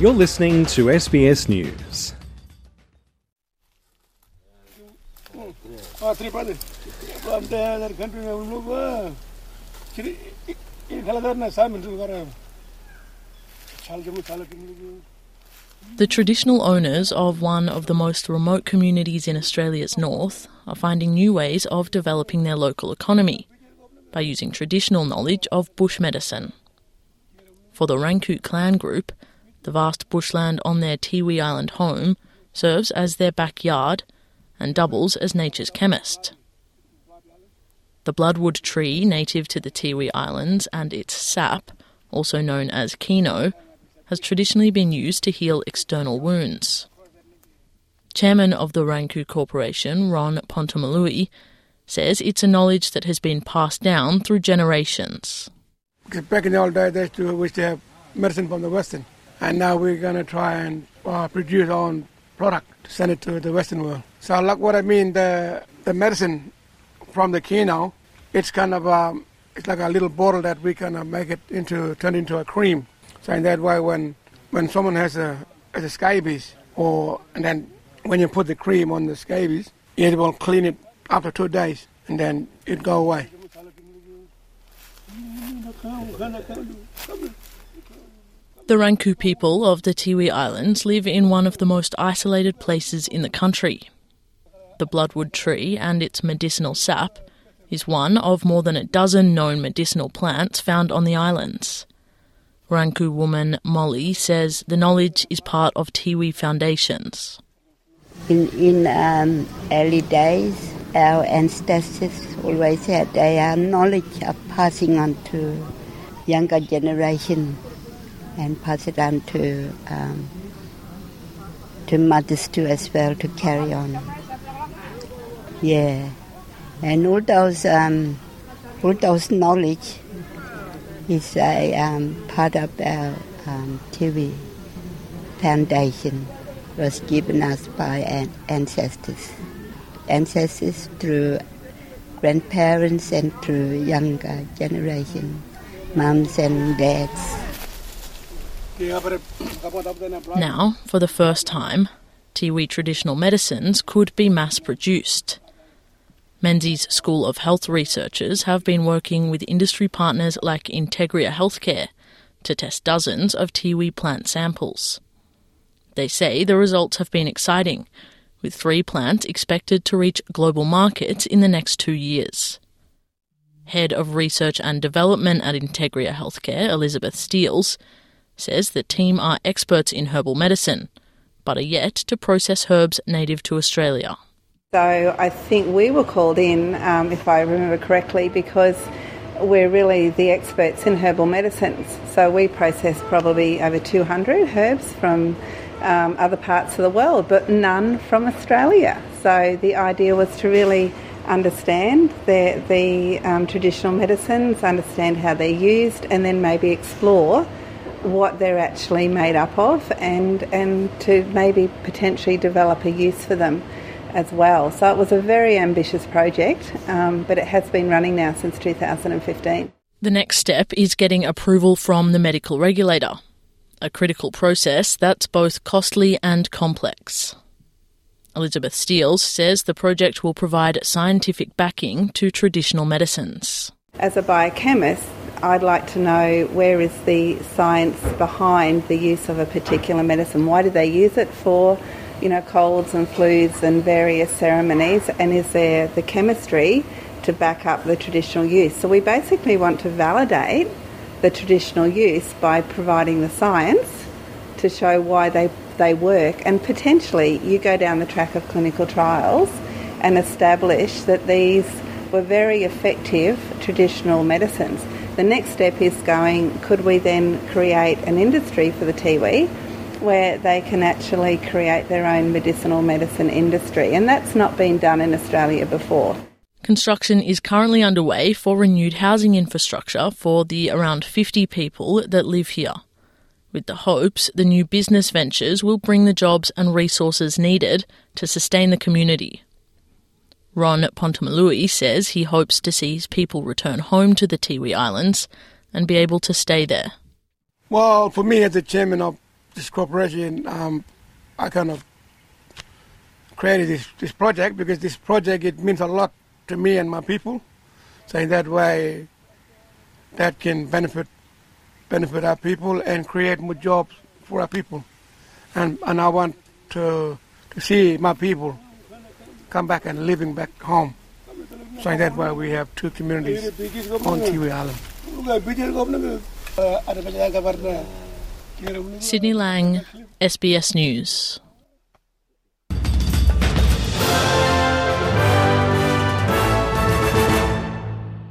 You're listening to SBS News. The traditional owners of one of the most remote communities in Australia's north are finding new ways of developing their local economy by using traditional knowledge of bush medicine. For the Rankut clan group, the vast bushland on their Tiwi Island home serves as their backyard and doubles as nature's chemist. The bloodwood tree native to the Tiwi Islands and its sap, also known as kino, has traditionally been used to heal external wounds. Chairman of the Rankut Corporation, Ron Pontomalui, says it's a knowledge that has been passed down through generations. Back in the old days, they used to have medicine from the Western, and now we're going to try and produce our own product to send it to the Western world. So like what I mean, the medicine from the kino, it's kind of it's like a little bottle that we can make it turn into a cream. So in that way, when someone has a scabies, and then when you put the cream on the scabies, it will clean it after 2 days, and then it go away. The Rankut people of the Tiwi Islands live in one of the most isolated places in the country. The bloodwood tree and its medicinal sap is one of more than a dozen known medicinal plants found on the islands. Rankut woman Molly says the knowledge is part of Tiwi foundations. In early days, our ancestors always had their knowledge of passing on to younger generation and pass it on to mothers too as well to carry on. Yeah, and all those knowledge is a part of our Tiwi foundation. Was given us by ancestors through grandparents and through younger generation, mums and dads. Now, for the first time, Tiwi traditional medicines could be mass-produced. Menzies School of Health researchers have been working with industry partners like Integria Healthcare to test dozens of Tiwi plant samples. They say the results have been exciting, with 3 plants expected to reach global markets in the next 2 years. Head of Research and Development at Integria Healthcare, Elizabeth Steels, says the team are experts in herbal medicine, but are yet to process herbs native to Australia. So I think we were called in, if I remember correctly, because we're really the experts in herbal medicines. So we process probably over 200 herbs from other parts of the world, but none from Australia. So the idea was to really understand the traditional medicines, understand how they're used, and then maybe explore what they're actually made up of and to maybe potentially develop a use for them as well. So it was a very ambitious project, but it has been running now since 2015. The next step is getting approval from the medical regulator, a critical process that's both costly and complex. Elizabeth Steels says the project will provide scientific backing to traditional medicines. As a biochemist, I'd like to know where is the science behind the use of a particular medicine. Why do they use it for, colds and flus and various ceremonies? And is there the chemistry to back up the traditional use? So we basically want to validate the traditional use by providing the science to show why they work. And potentially you go down the track of clinical trials and establish that these were very effective traditional medicines. The next step is could we then create an industry for the Tiwi where they can actually create their own medicinal medicine industry? And that's not been done in Australia before. Construction is currently underway for renewed housing infrastructure for the around 50 people that live here, with the hopes the new business ventures will bring the jobs and resources needed to sustain the community. Ron Pontomalui says he hopes to see his people return home to the Tiwi Islands and be able to stay there. Well, for me as the chairman of this corporation, I kind of created this project because this project, it means a lot to me and my people. So in that way, that can benefit our people and create more jobs for our people. And I want to see my people come back and living back home. So in that way, we have 2 communities on Tiwi Island. Sydney Lang, SBS News.